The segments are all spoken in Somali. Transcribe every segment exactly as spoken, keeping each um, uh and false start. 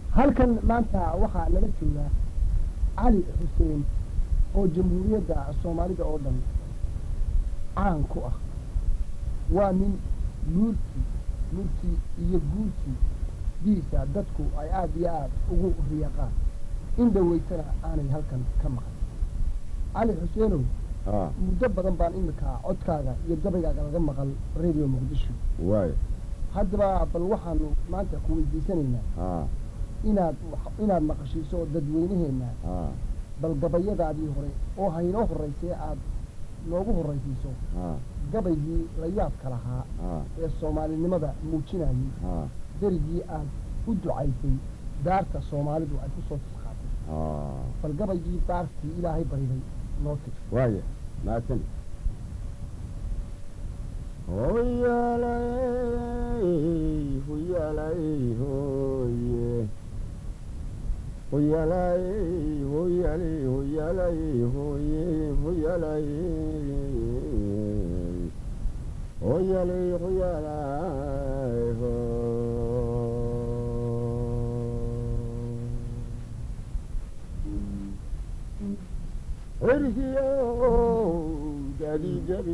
halkan maanta waxaa nala joogaa cali xuseen oo jamhuuriyadda soomaalida oo dhan caan ku ah. waa nin nuurtii nuurtii iyo guurtii diisa dadku ay aad iyo aad ugu riyaqaan in dhawaytana aanay halkan ka maqan. cali xuseenow muddo badan baan imika codkaaga iyo gabaygaaga laga maqal radio muqdisho. waay haddaba bal waxaanu maanta ku weydiisanaynaa inaad inaad maqashiiso dadweynaheenna bal gabayadaadii hore oo haynoo horraysay aad noogu horraysiiso gabaygii la yaabka lahaa ee soomaalinimada muujinayay derigii aad u ducaysay daarta soomaalidu ay ku soo tisqaatay. bal gabaygii daartii ilaahay bariday noo tig. waaya mahadsan. hoyaalay hoyaalay hoye hoyaalay hoyaalay hoyaalay hoye hoyaalay hoyaalay hoyaalay ho hersiyo dadi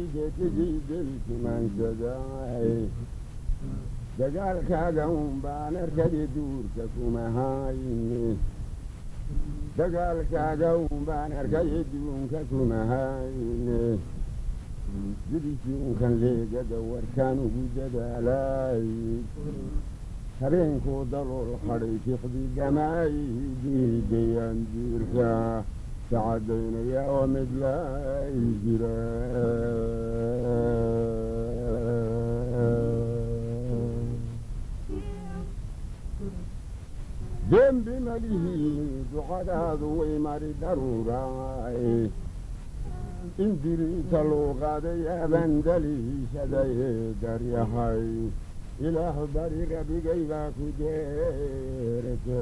dabigeetigidelkimaansaday dagaalkaaga un baan arkadi duurka kuma hayne dagaalkaaga un baan arkadi duunka kuma hayne didisiunkan leegada warkaan ugu dadaalay habeenkuu dalool hadhay fiqdi dhamaay diidayaan diirka sacadaynaya oo mid lay jira dembi malihiin ducadaadu way mari daruuraay indiriinta loo qaaday abaan daliishaday daryahay ilaah bari rabigay baa ku deerta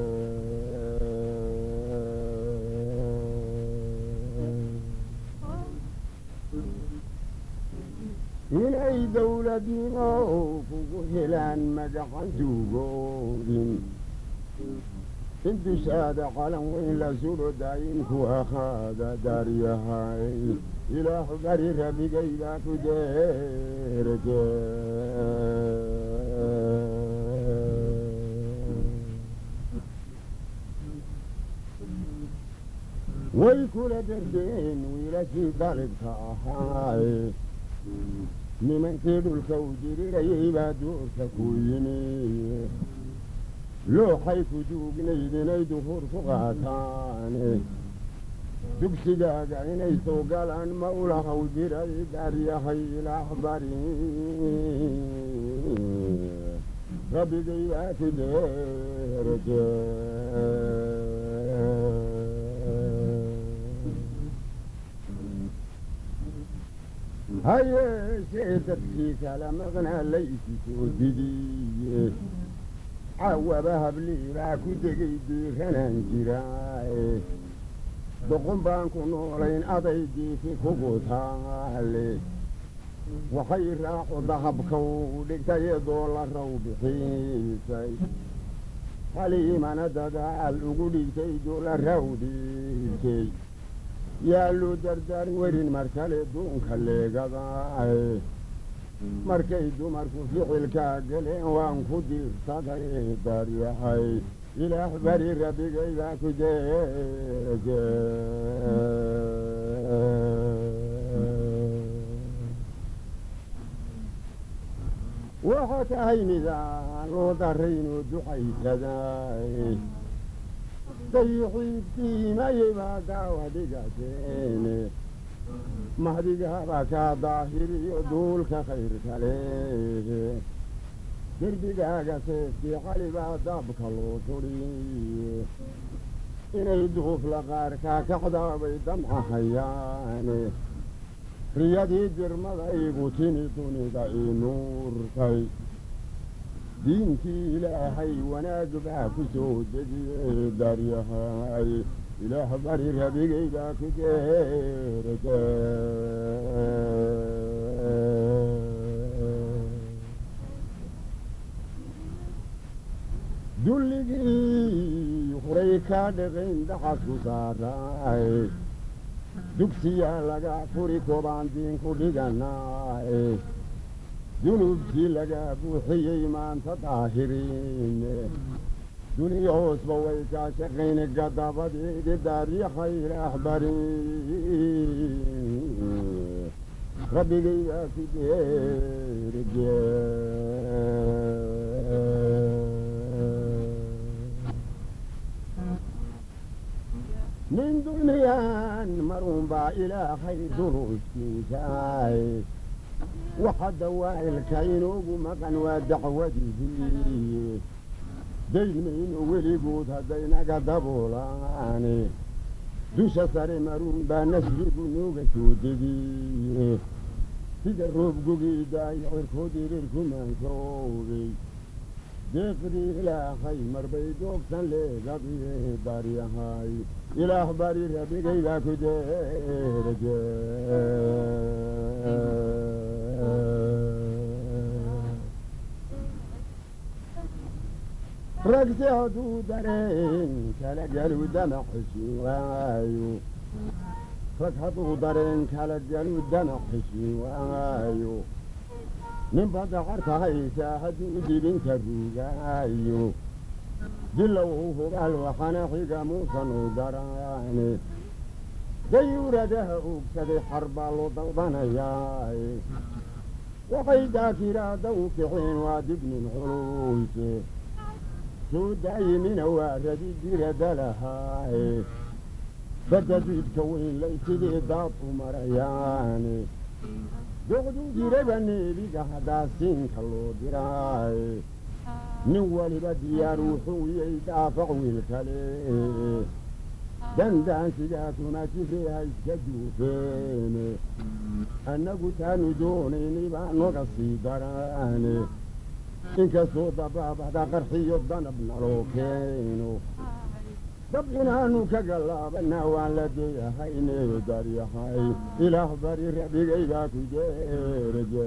inay dawladnimo kugu helaan magacan duugoodin in dushaada calan weyn la sulo daayinku akhaada daaryahay ilaah bari rabigay baa ku deerta way kula dardeen wiilashii dalibka ahaay nimankii dhulka u dirirayay baa duurka ku yimi looxay ku duugnayd inay duhur ku qaataane dugsigaaga inay soo galaan mawlahaw diray daaryahay ilaah bari rabbigay baa ku deerta hayeeshee dadkii kala maqnaa laysi soo didiye cawaba hablii baa ku degay diiranaan jiraaye doqon baan ku noolayn adaygiisi kugu taale waxay raaco dahabkaw dhigtay doolaraw bixiisay haliimana dadaal ugu dhigtay doolaraw dhiigtay yaallu dardaar werin markale duunka leegadaay markay dumarku ficilkaa galeen waan ku diirsaday daaryahay ilaah bari rabbigay baa ku deerta waxaa tahay midaan loo daraynoo ducaysaday dayixiibtiimayay baa daawa dhigateene mahdigaaba kaa daahiriyo duulka khayr kale derbigaaga seefkii cali baa daabka loo turiye inay duufla qaarkaa kacdaabay damcahayaane riyadii dirmada igu tini dunida ii nuurtay diinkii ilaahay wanaag baa ku soo dejiyey daaryahay ilaah bari rabigay baa ku deerta dulligii huray kaa dhaqayn dhaxasku saaraay dugsiyaa laga furi kobaan diinku dhiganaay dunuubtii laga buuxiyey maanta daahiriin duniya hoosba way kaa shaqayn gadabadeedi daariikha ilaah bari rabbigaygaa ku deerge nin duniyaan marunbaa ilaahay dunuubtiisaay waxa dawaa'ilka inoogu maqan waa dacwadihii daynmayno weligood haddaynaga daboolaane dusha sare maruun baa nasrigu nooga soo degiye sida roob gogiidaay cirkood irirkumaankoobay deeqdii ilaahay marbay doogsan leegabiye daryahay ilaah bari rabbigaygaa ku deerge ragsi hadduu dareen kala galu damac xeshi waayo rag hadduu dareen kala galu damac xeshi waayo ninba dacarta haysaa hadduu dibinka rugaayo dilow hubaal waxana xiga muusan u daraane dayuuradaha ogsaday xar baa loo dalbanayaaye waxay daakiraada u kixeen waa dignin culuyse soo daayimina waa radi dirada lahaaye badda diidka weyn lay sidii daad u marayaane doqduu diraba neebiga haddaa siinka loo diraaye nin waliba diyaar wuxuu yay daafac wiil kale dandaansigaasuna jifree ha iska duufeene annagu taanu doonaynay baa noga sii daraane inkastoo dabaabada qarxiyo danab naloo keeno dab inaanu ka gallaabanaa waan la deeyahayne daryahay ilaah bari rabbigaygaa ku deerge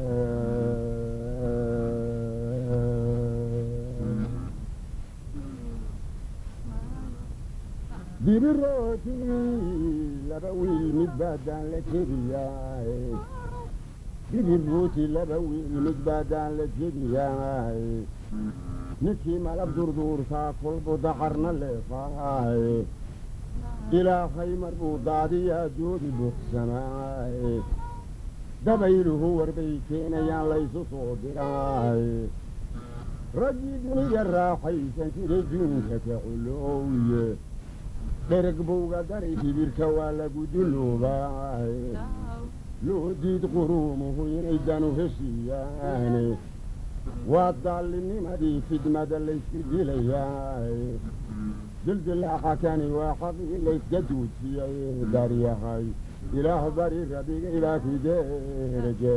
dibirootii laba wiil mid baadaan la jebiyaaye dibirootii laba wiil mid baadaan la jebiyaaye ninkii malab durduurtaa kolbu dacarna leefaaye ilaahay mar buu daadiyaa doodi buuxsamaaye dabayluhu warbay keenayaan laysu soo diraaye raggii dunida raaxaysan jiray duunka ka culowye dhereg bowga daray kibirka waa lagu duloobaaye loo diid quruumuhu inay danu heshiiyaane waa daalinimadii fidmada laysku dilayaaye dildilaaxa kani waa xaqii layska duujiyay daryahay ilaah bari rabbigaygaa ku deerge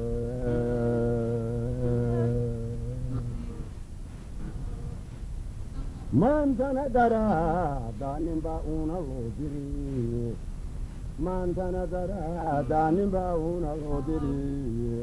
maantana daraadaa ninbaa uuna loo diriye maantana daraadaa ninbaa uuna loo diriye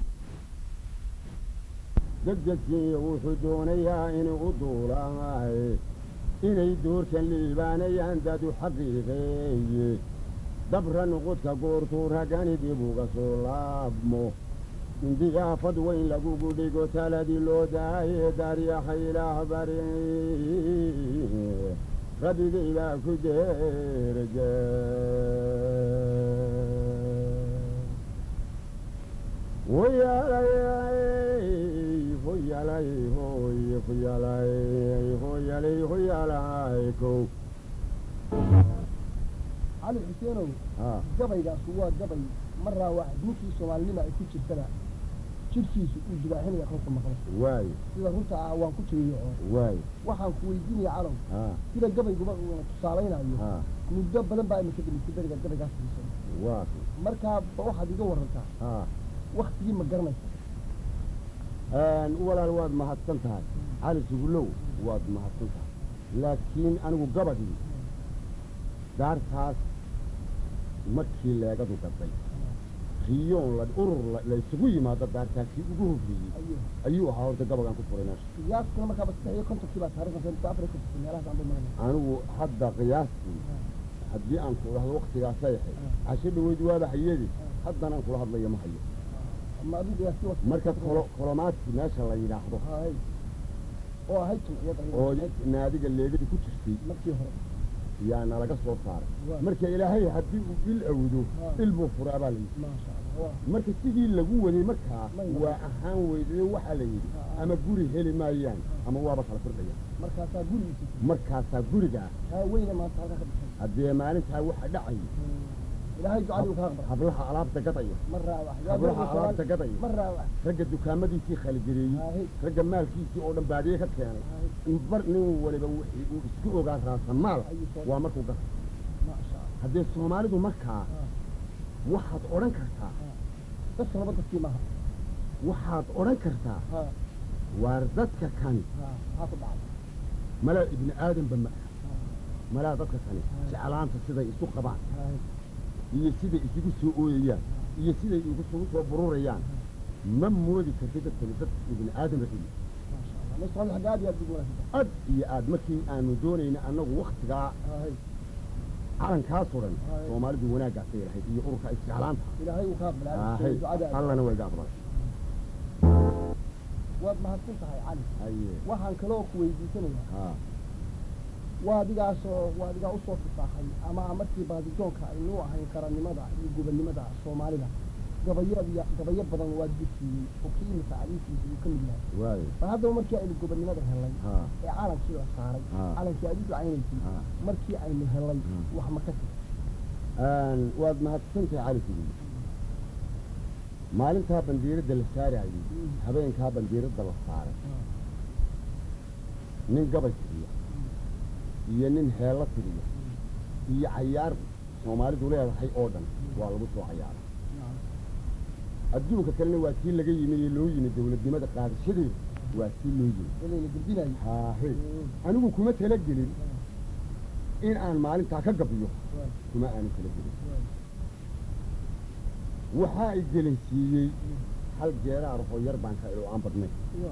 degdegsiiya wuxuu doonayaa inuu u duulaaye inay doorkan liibaanayaan dadu xaqiiqeeye dabra noqodka goortuu ragani dib uga soo laabmo indiyaafad weyn lagugu dhigo taladii loo daaye daryaha ilaah bari rabbigaygaa ku deerge hoyaalay hoyaalay hoy hoyaalay hoyaalay hoyaalay kow cali xuseenow gabaygaasu waa gabay maraa waa ninkii soomaalinima ay ku jirtana jidhkiisu uu dubaaxinaya kolka maqlo waay sida runta ah waan ku jiriyo waay waxaan ku weydiinaya calow sida gabayguba uu tusaalaynayo muddo badan baa imika dhimitay beriga gabaygaas xiisan waa markaa waxaad iga warantaa waktigii ma garanaysa walaal waad mahadsan tahay cali sugulow waad mahadsan tahay laakiin anigu gabadhii daartaas markii leegadu gaday riyoon la urur la isugu yimaado daartaasi ugu horreeyey أيوه ayuu ahaa horta gabagaan ku furay meesha قياس كل مركب استحيل كنت كذا تعرف مثلا تعرف كنت في ميراث عند المغنى anigu hadda qiyaastii haddii aan ku dhahdo waqtigaasay ahayd casho dhaweyd waaba hayadi haddana aan kula hadlayo ma hayo أما أبي قياس وقت marka kolomaadkii meesha la yidhaahdo هاي أو هاي تنقيض oo naadiga leegadi ku jirtay مركي هرب yaa nalaga soo saaray marka ilaahay haddii uu il awdo il buu furaa baa la yidhi ما شاء الله marka sidii lagu waday markaa waa ahaan weyday waxaa la yidhi ama guri heli maayaan ama waaba kala firdhayaan مركاسا قولي markaasaa gurigaa ها وين ما تعرف haddee maalintaa waxa dhacay إلهي دعالي وكاغبر hablaha alaabta gadaya مرة واحدة hablaha alaabta gadaya مرة واحدة ragga dukaamadiisii khaligareeyey ragga maalkiisii oo dhan baadiye ka keenay bar nin waliba wixii uu isku ogaa raasamaal waa markuu gata ما شاء الله haddee soomaalidu markaa waxaad odhan kartaa بس أنا بدك فيها waxaad odhan kartaa ها waar dadka kani ها هاخد بعض malaa ibni aadanba ma aha malaa dadka kani jeclaanta siday isu qabaan هاي iyo siday isugu soo ooyayaan iyo siday isugu soo bururayaan ma moodi kartay dadkani dad ibni aadan raxiyi ما شاء الله ليش هذا حاجات يا بدي ad iyo aad markii aanu doonayna annagu waktigaa هاي calankaa suran soomaalidu wanaaggaasay lahayd iyo ururka isjeclaanta إلهي وكاغبر ahay allana way gaabray waad mahadsantahay cali haye waxaan kaloo ku weydiisanayaa ha waadigaasoo waadigaa usoo fifaaxay ama markii baadijoonka aynuu ahayn qarannimada iyo gobonnimada soomaalida gabayo gabayo badan waad gudsiiyey oo kii imika adiinkiisa uu ka mid yahay waayo bal haddaba markii aynu gobonnimada helay ha ee calankii la saaray Ha. calankii adiinku caynaysay Ha. markii aynu helay Ha. wax ma ka tiri aan waad mahadsantahay cali sidii maalintaa bandiiradda la saarayay habeenkaa bandiiradda la saaray nin gabay tiriya iyo nin heello tiriya iyo cayaar soomaalidu leedahay oo dhan waa lagu soo cayaaray adduunka kalena waa tii laga yimi ee loo yimi dawladnimada qaadashadeeda waa tii loo yimi inayna gudbinayo haahe anigu kuma talagelin in aan maalintaa ka gabiyo kuma aanu talagelin waxaa ay gelinsiiyey hal jeeraar oo yar baan ka oo aan badnay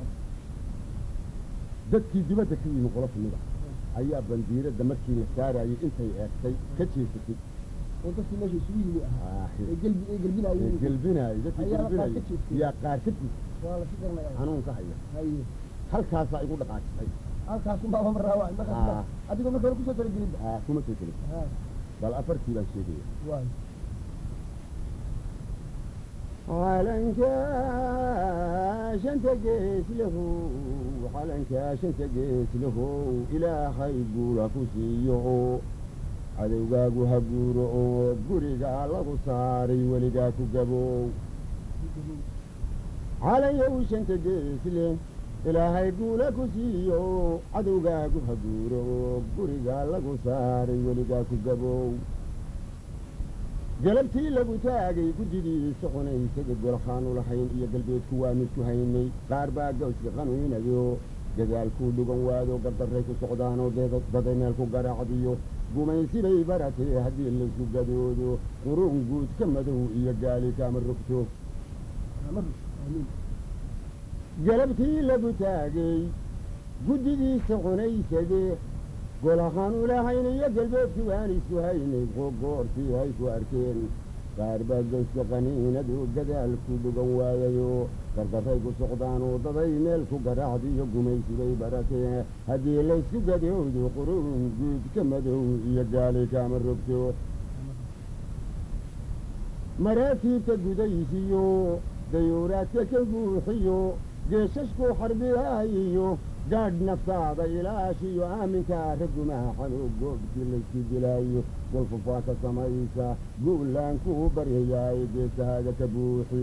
dadkii dibadda ka yimi qolo kamid ah ayaa bandiiradda markii la saarayay intay eegtay ka jeesatay oo dadkii meesha isugu yimi ahaa haahe ee gelbi ee gelbinayo ee gelbinaayay dadkii Ayaa qaar ka gelbinaayay jeestay. yaa qaar ka jeestay waa la fikirnaya xanuun ka haya haye halkaasaa igu dhaqaajisay halkaas baaba marraa markaa Ah. adigoo marka hore kusoo talagelin haa kuma soo gelin ha bal afartii baan sheegaya waay calankaa shanta gees lahu calankaa shanta gees lahu ilaahay guula ku siiyo cadowgaagu ha guuro oo gurigaa lagu saaray weligaa ku gabow calanyow shanta gees leh ilaahay guula ku siiyo cadowgaagu ha guuro oo gurigaa lagu saaray weligaa ku gabow galabtii lagu taagay guddidiisa cunaysaga golxaanu lahayn iyo galbeedku waanu isku haynay qaar baa gawska qanuunayo gadaalkuu dhugan waado gardarray ku socdaanoo daday meel ku garaacdiyo gumaysibay baratay haddii laysku gadoodo quruun guud ka madow iyo gaali kaama rogto galabtii lagu taagay guddidiisa cunaysade golahaan u lahayn iyo galbeedkii waan isku haynay goortii hay ku arkeen qaar baa gawska qaniinadu gadaalku dhugan waayayo gardarray ku socdaanoo daday meel ku garaacdiyo gumaysibay baratee haddii laysku gadoodo quruun guud ka madow iyo gaali kaama rogto maraakiibta gudaysiyo dayuuraadka ka buuxiyo geeshashku xarbiyaayiyo gaadh naftaada ilaashiyo aaminkaa ragumaha xanuug goobkii laysku dilaayo golfufaa ka samaysa gu'laan kuu baryayaay geesahaaga ka buuxi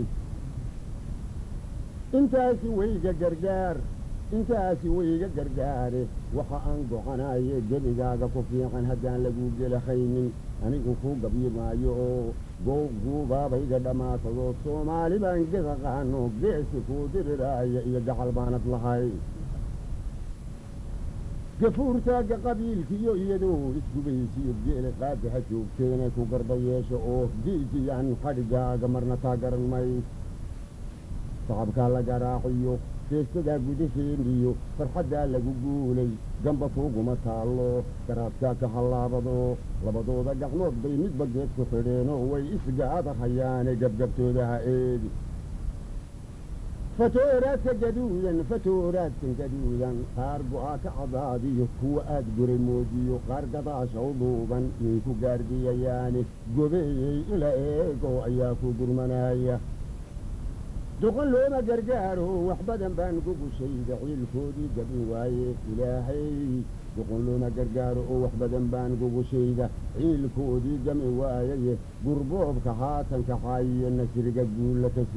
intaasi wayga gargaar intaasi wayga gargaare waxa aan gocanaaye gebigaaga ku fiican haddaan lagu gelahaynin anigu kuu gabyi maayo oo googuubaabayga dhammaatadoo soomaali baan gedaqaano geesi kuu diriraaya iyo gacal baanad lahay gafuurtaaga qabiilkiyo iyadoo isgubaysiyo geela qaadi ha joogteena ku garba yeesho oo giijiyaan xadhigaaga marna taa garan may sacabkaa la garaaciyo feestadaa gudaheeniyo farxaddaa lagu guulay gamba kuuguma taallo garaadkaa ka hallaabado labadooda gacmood bay midba geed ku xidheenoo way isgaada hayaane gabgabtooda ha eegi fatooraadka gaduudan fatooraadkan gaduudan qaar go'aa ka cadaadiyo kuwa aad goray moodiyo qaar gadaasha u dhuuban yay ku gaardiyayaane gobeeyey ila eego ayaa ku gurmanaya duqan looma gargaaro wax badan baan gugushayda ciilkoodii gabin waaye ilaahay duqan looma gargaaro oo wax badan baan gugushayda ciilkoodii gami waayaye gurboobka haatan kaxaayiyo nasriga guulla kasi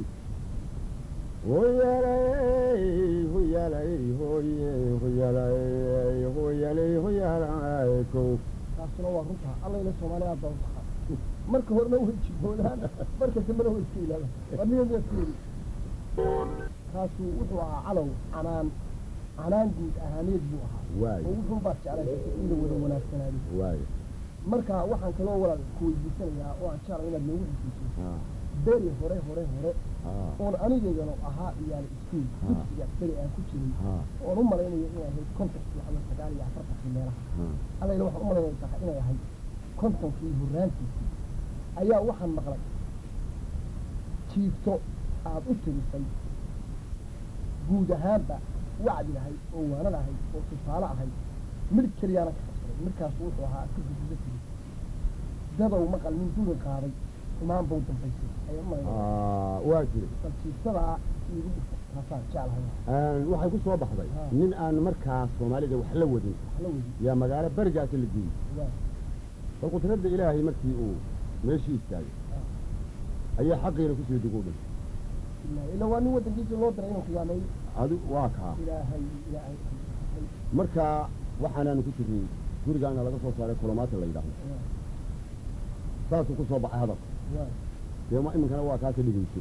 hoyalay hoyalay hoye hoyalay hoyalay hoyalay kow taasuna waa runta allayla soomaaliya aad baa u taqaan marka horena way jiboodaan marka dambena way iska ilaadaan waa niyada kuuri kaasu wuxuu ahaa calow canaan canaan guud ahaaneed buu ahaa oo wuxuun baad jeclaysatay in la wada wanaagsanaado waayo marka waxaan kaloo walaal ku weydiisanayaa oo aan jeclay inaad noogu xisiiso beri hore hore hore oon anigaygana ahaa iyaala iskuul dugsiga beri aan ku jiray oon u malaynayo inay ahayd kontonkii ama sagaal iyo afartankii meelaha allayla waxaan u malaynaysaa inay ahayd kontonkii horraantiisii ayaa waxaan maqlay jiifto aad u tirisay guud ahaanba wacdi ahayd oo waanad ahayd oo tusaale ahayd midh keliyaana ka qabsaday midkaasu wuxuu ahaa aska gududa tiri dadow maqal nin dugan qaaday imaan buu dambaysay ayaa u malaynaya waa jiri bal jiiftadaa iigu dhigta taasaan jeclahay waxay ku soo baxday nin aan markaas soomaalida wax la wadin wax la wadin yaa magaalo berigaasi la geeyey bal qudradda ilaahay markii uu meeshii istaagay ayaa xaqiina kusoo degoo dhan ila waa nin waddankiisa loo diray inuu khiyaameeyo adu waa kaa ilaahay ilaahay marka waxaanaanu ku jirnay gurigaana laga soo saaray kulamaata la yidhaahdo saasuu ku soo baxay hadalka dee ma iminkana waa kaa ka dhigayso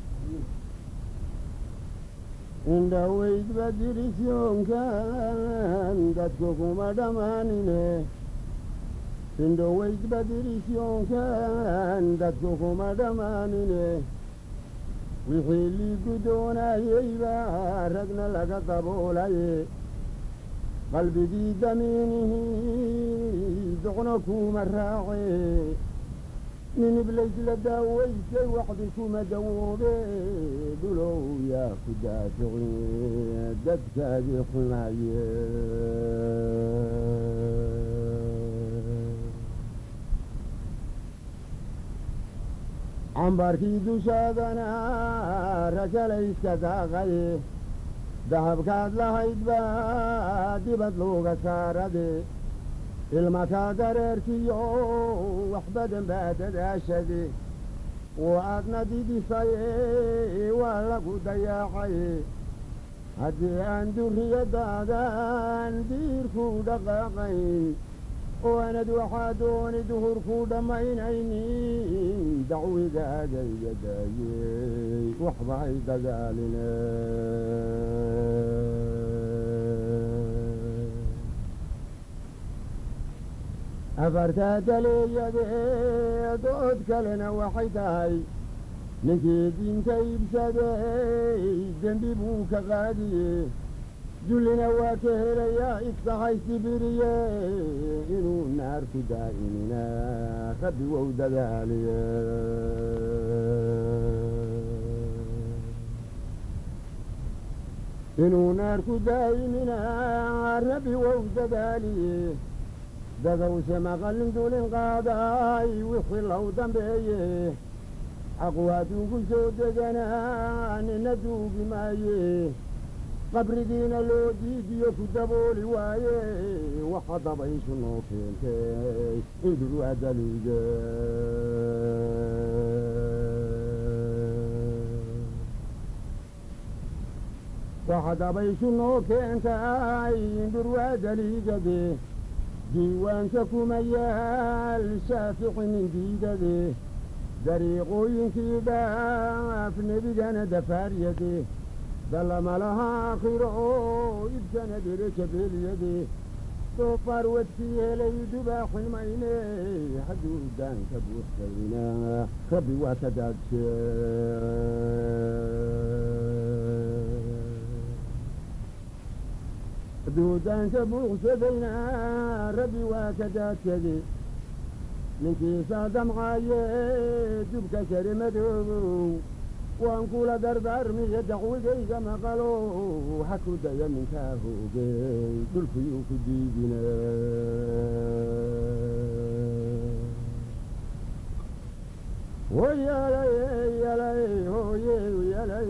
indhaweyd badirisyoonkan dadku kuma dhammaanine indhaweyd badirisyoonkan dadku kuma dhammaanine wixii liigu doonayey baa ragna laga daboolaye qalbigii damiinihii doqna kuma raace nin iblays la daawaysay waxdi kuma dawoobe dhulow yaa ku daafici dadkaagii xumaye cambarkii dushaadana rajalayska daaqaye dahabkaad lahayd baa dibad looga saarade ilmakaa dareerkiyo wax badan baa dadaashade oo aadna didisaye waa lagu dayaacaye haddii aan durriyadaadan diirku dhaqaaqayn oo anad waxaa dooni duhurku dhammaynaynin dacwigaaga iga daayey waxba hay dagaaline afartaa daleeyadee dood kalena waxay tahay ninkii diinta iibsaday dembi buu ka qaadiye dullina waa ka helayaa igsahay sibiriye inuu naar ku daa'imina rabbi wou dadaaliye inuu naar ku daa'imina rabbi wou dadaaliye dadowse maqalin dulin qaaday wixii low dambeeye xaqu hadduugu soo deganaa nina duugi maaye qabrigiina loo diidiyo ku dabooli waaye waxa dabayshu noo keentay indhul waa daliige waxa dabayshu noo keentay indhul waa daliigade diiwaanka kuma yaal shaafici nin diidade dariiqooyinkii dhaaf nebigana dafaaryade dallama laha aakhiro oo ibkana dhereja beeliyade doofaar wadkii helay dubaaxin mayne hadduu daanka buuxsayna rabbi waa ka daadshe hadduu daanka buuxsadayna rabbi waa ka daadsade ninkiisaa damcaaye dubka shari madoobow waan kula dardaarmiyo dacwigayga maqalo ha ku daya ninkaa hoogey dhulkuyuu ku diidina hoyalay yalay hoye yalay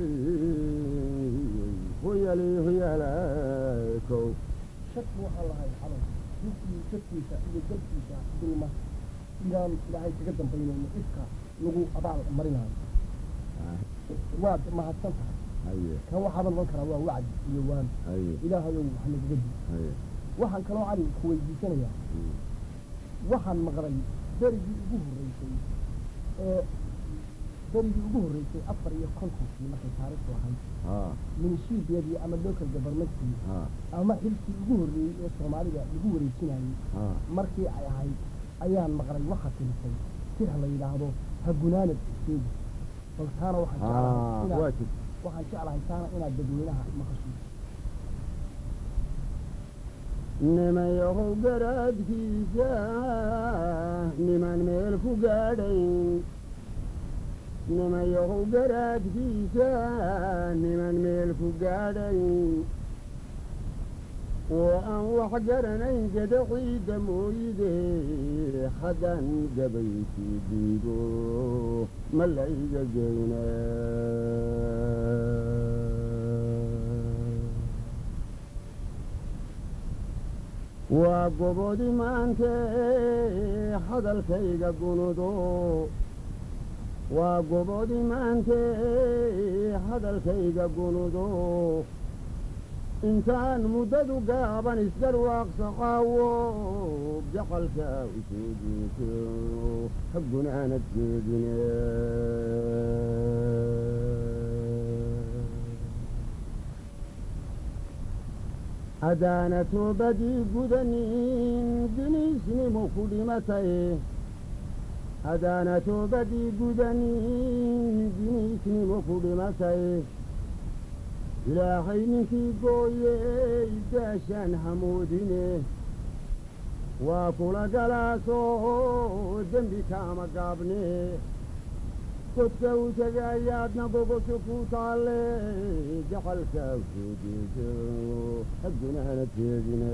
hoyalay hoyalay kow shak waxaa lahay xadan ninkii shadkiisa iyo galkiisa dulma inaan ilaahay kaga dambaynayno ifka lagu abaal marinayo waad mahadsan tahay kan waxaaban ohan karaa waa wacdi iyo waan ilaahayow wax nagaga di waxaan kaloo cali ku weydiisanayaa waxaan maqlay berigii ugu horreysay ee berigii ugu horreysay afar iyo kontonkii markay taariikhdu ahayd minishiibiyadii ama local governmentkii ama xilkii ugu horreeyey ee soomaalida lagu wareejinayey markii ay ahayd ayaan maqlay waxa tirisay sir la yidhaahdo hagunaanad sheegi bal taana waxaan jeclahay waxaan jeclahay taana inaad dadweynaha maqashiiso nimayahow garaadkiisa niman meel ku gaadhayn nimayahow garaadkiisa niman meel ku gaadhayn oo aan wax garanayn gada ciidda mooyide haddaan gabaykii diido ma la iga geyna waa gobodi maante hadalkayga gunudo waa gobodi maante hadalkayga gunudo intaan muddadu gaaban isgarwaaqsaqaawo jacalkaa u soo jeeso ha gunaanad jeedine haddaana toobadii gudanin giniisnimo ku dhimatay haddaana toobadii gudanin giniisnimo ku dhimatay ilaahay ninkii gooyey gaashaan hamoodine waa kula galaasoo dembi kaama gaabne godka u tegaayaadna gogosho ku taalle jacalkaa u soo jeeso ha gunaana teegine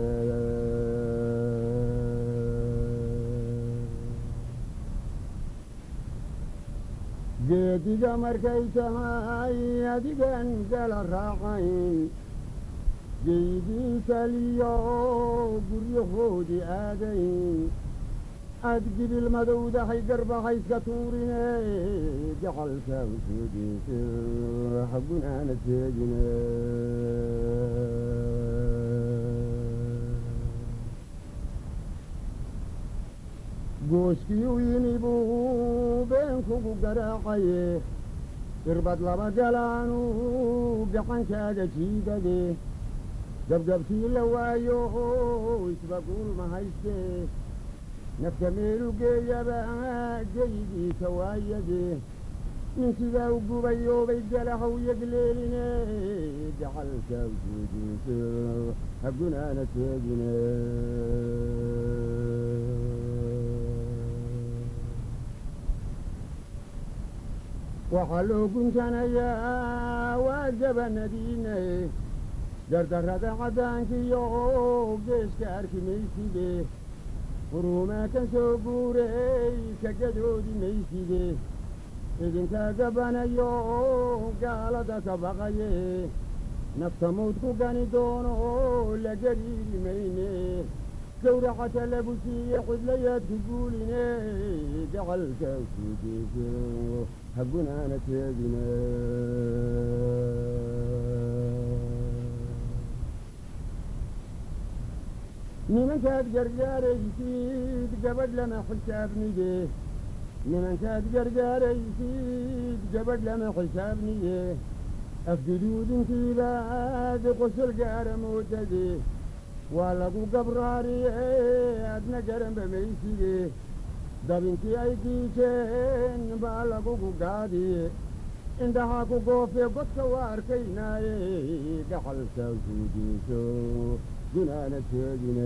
geediga markay tahay adigan gala raacayn geydiisaliyo guryahoodii aadayn aad gibil madowdahay garbaxayska tuurine jacalkaa u soo jeeso ha gunaana teegine gooskii u yimi buu beenkugu garaacaye irbad laba galaanu gacankaaga jiidade gabgabtii la waayo isbaguul ma hayste nafta meelu geeyaba geyigiisa waayade ninkigaa u gubayoobay galahaw yagleeline jacalkaa u soo jeeso ha gunaana teegine waxaa loo guntanayaa waa gabanadiine dardarrada caddaankiyo geeska arki mayside huruumaa ka soo guurey ka gadoodi mayside idinkaa gabanayo gaalada ka baqaye nafta mawd ku gani doono la gariiri mayne gawracata lagu siiye xidlayaad ku guuline jacalkaa u soo jeeso ha gunaana teegine nimankaad gargaaraysid gabadh lama xisaabniye nimankaad gargaaraysid gabadh lama xisaabniye afguduudintiibaad qosol gaara moodade waa lagu gabraariye adna garanba mayside dabinkii ay diijeen baa lagugu gaadiye indhahaa ku goofe godka waa arkaynaaye dhaxalka guudiiso gunaana teegine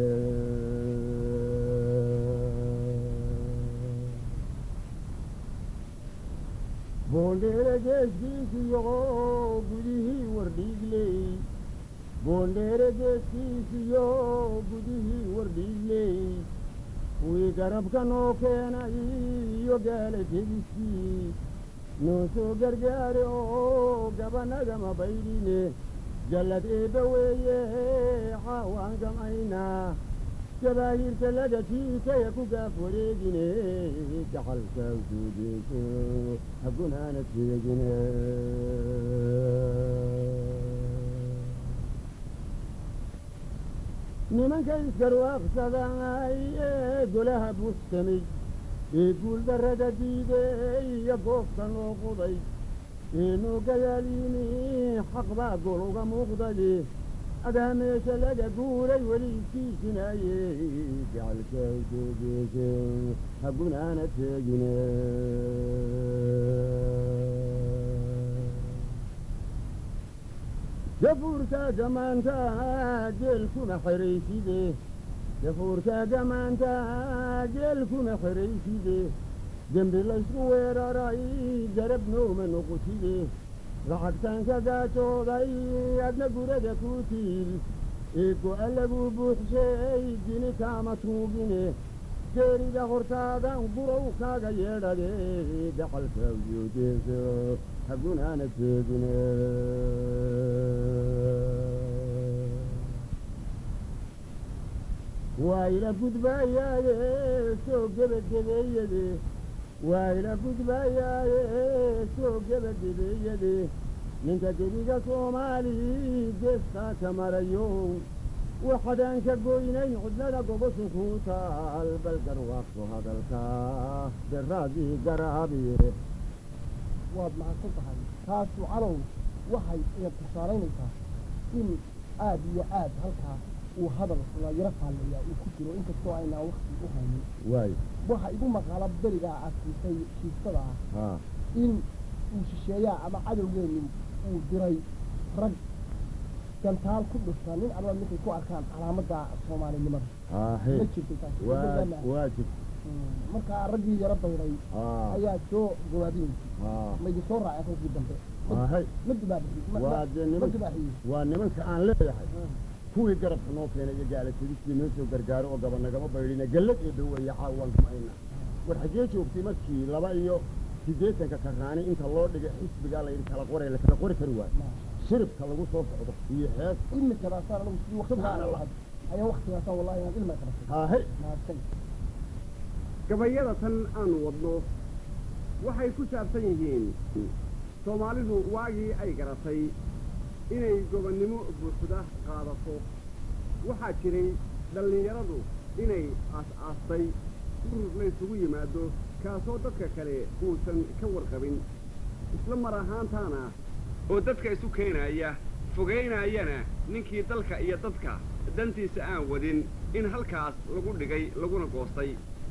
boondheere geeskiisiyo gudihii wardhiigley boondheere geeskiisiyo gudihii wardhiigley wii garabka noo keenay iyo gaala tegiskii noo soo gargaare oo gabanagama baydhine jallad eebba weeye caawaan gamaynaa jabaahiirta laga jiitaya ku gaaf wareegine dhaxalka guudiiso hagunaana teegine nimanka isgarwaaqsaday ee golaha buuxsamay ee guuldarrada diiday iyo goobka noo quday ee noo gadaalini xaq baa gol uga muuqdaye adaa meesha laga guuray weli iskiisinaaye jacalka guudiiso hagunaana teegine gafuurkaaga maanta geelkuma xerayside gafuurkaaga maanta geelkuma xerayside dembi laysku weeraray garab nooma noqotide lacagtaan ka gaajooday adna gurada ku tiil ee go'a lagu buuxshay jini kaama tuugine geerida hortaadan gurow kaaga yeedhade dhaxalka guudiiso hagunaana teegine waa ila gudbaayaaye soo gebagabeeyade waa ila gudbaayaaye soo gebagabeeyade ninka gebiga soomaali geestaa ka marayo waxadaan ka goynayn cudlada goboshu ku taal bal garwaaqso hadalka daraadii garaabiye waad mahadsan tahay taasu calow waxay ina tusaalaynaysaa in aad iyo aad halkaas uu hadal la yaro faalleeyaa uu ku jiro inkastoo aynaan wakti u haynin waayo waxa igu maqaala berigaa aad siisay shiistada ah in uu shisheeyaa ama cadowgeenu uu diray rag gantaal ku dhufta nin alla ninkay ku arkaan calaamadda soomaalinimada ma jirtay taas waa jir markaa raggii yaro bayray ayaa soo gawaadinaysa maydi soo raacay kolkii dambe ma dibaaxiyey waa nimanka aan leeyahay kuwii garabka noo keenay iyo gaalategistii noo soo gargaaro oo gabanagama baydhina gallad ee dhaweeye caawaan kumayna war xaggee joogtay markii laba iyo siddeetanka karraani inta loo dhigay xisbigaa la yidhi kala qoray la kala qori kari waayo shiribka lagu soo socdo iyo hees imikadaasaan anagu sidii waktigaan lahayd ayaa waktigaasaan wallahi inaan ilma qaratay haahe mahadsan gabayada tan aanu wadno waxay ku saabsan yihiin soomaalidu waagii ay garatay inay gobonnimo buuxda qaadato waxaa jiray dhallinyaradu inay aas-aastay urur laysugu yimaado kaasoo dadka kale uusan ka warqabin isla mar ahaantaana oo dadka isu keenaya fogaynaayana ninkii dalka iyo dadka dantiisa aan wadin in halkaas lagu dhigay laguna goostay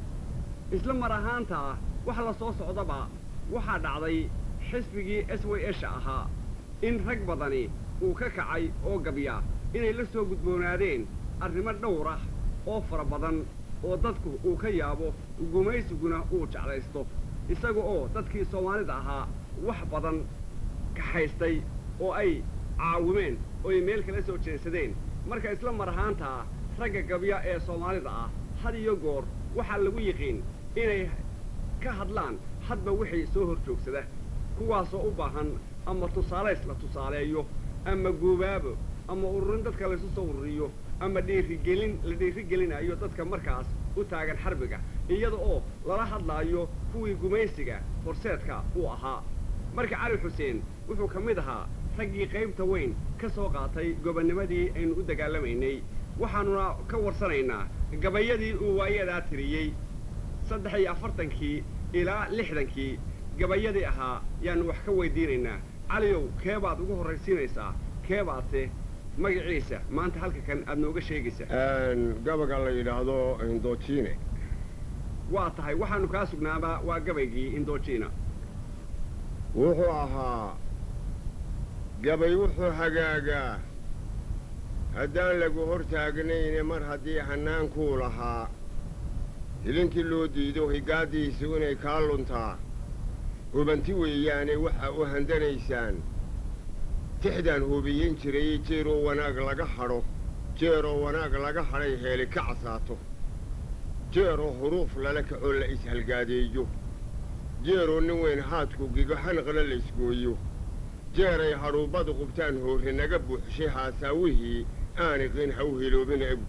isla mar ahaantaa wax la soo socdaba waxaa dhacday xisbigii s w esha ahaa in rag badani uu ka kacay oo gabya inay la soo gudboonaadeen arrimo dhowr ah oo fara badan oo dadku uu ka yaabo gumaysiguna uu jeclaysto isaga oo dadkii soomaalida ahaa wax badan kaxaystay oo ay caawimeen oo ay meel kala soo jeesadeen marka isla mar ahaantaa ragga gabya ee soomaalida ah had iyo goor waxaa lagu yiqiin inay ka hadlaan hadba wixii soo hor joogsada kuwaasoo u baahan ama tusaalays la tusaaleeyo ama guubaabo ama ururin dadka laysu soo ururiyo ama dhiirigelin la dhiirigelinayo dadka markaas u taagan xarbiga iyada oo lala hadlaayo kuwii gumaysiga horseedka uu ahaa marka cali xuseen wuxuu ka mid ahaa raggii qaybta weyn ka soo qaatay gobonnimadii aynu u dagaalamaynay waxaanuna ka warsanaynaa gabayadii uu waayadaa tiriyey saddex iyo afartankii ilaa lixdankii gabayadii ahaa yaannu wax ka weydiinaynaa caliyow kee baad ugu horraysiinaysaa kee baadse magaciisa maanta halka kan aad nooga sheegaysaa gabaga la yidhaahdo indochine waa tahay waxaanu kaa sugnaabaa waa gabaygii indochina wuxuu ahaa gabay wuxuu hagaagaa haddaan lagu hor taagnayne mar haddii hannaankuu lahaa hilinkii loo diido higaaddiisu inay kaa luntaa hubanti weeyaane waxa u handanaysaan tixdaan hubiyin jiray jeeroo wanaag laga hadho jeeroo wanaag laga hadhay heeli ka casaato jeeroo huruuf lala kacoo la ishalgaadeeyo jeeroo nin weyn haadku gigo xanaqna la isgooyo jeeray hadhuubbadu qubtaan hoorre naga buuxshay haasaawihii aaniqin ha u hiloobina egu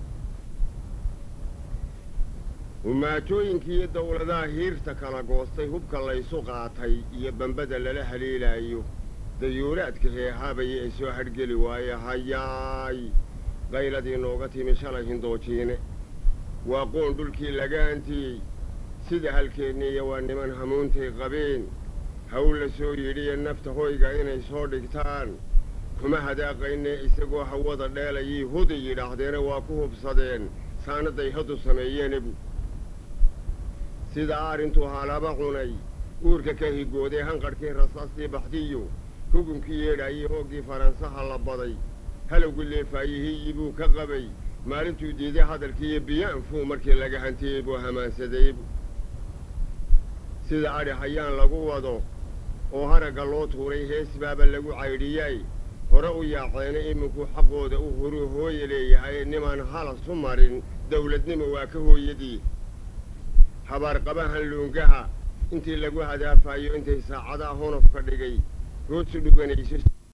humaatooyinkiiyo dawladaha hiirta kala goostay hubka laysu qaatay iyo bambada lala haliilaayo dayuuraadka heehaabaya ee soo hadhgeli waaye hayaay qayladii nooga timi shalay hindoojiine waa qoon dhulkii laga antiyey sida halkeedniiyo waa niman hamuuntay qabeen hawl la soo yidhiye nafta hoyga inay soo dhigtaan kuma hadaaqaynee isagoo hawada dheelayii huday yidhaahdeena waa ku hubsadeen saanaday hadu sameeyeenebu sida arrintuu halaba cunay uurka ka higooday hanqadhkii rasaastii baxdiyo hugunkii yeedhaayey hooggii faransaha la baday halowgii leefaayihii buu ka qabay maalintuu diiday hadalkiiyo biyaanfuu markii laga hantiyey buu hamaansadaybu sida adhi hayaan lagu wado oo haragga loo tuuray hees baaba lagu caydhiyay hore u yaaceena iminkuu xaqooda u horuu hooye leeyahay nimaan halasu marin dawladnimo waa ka hooyadii habaarqabahan luungaha intii lagu hadaafayo intay saacadaha honofka dhigay roodsu dhuganayso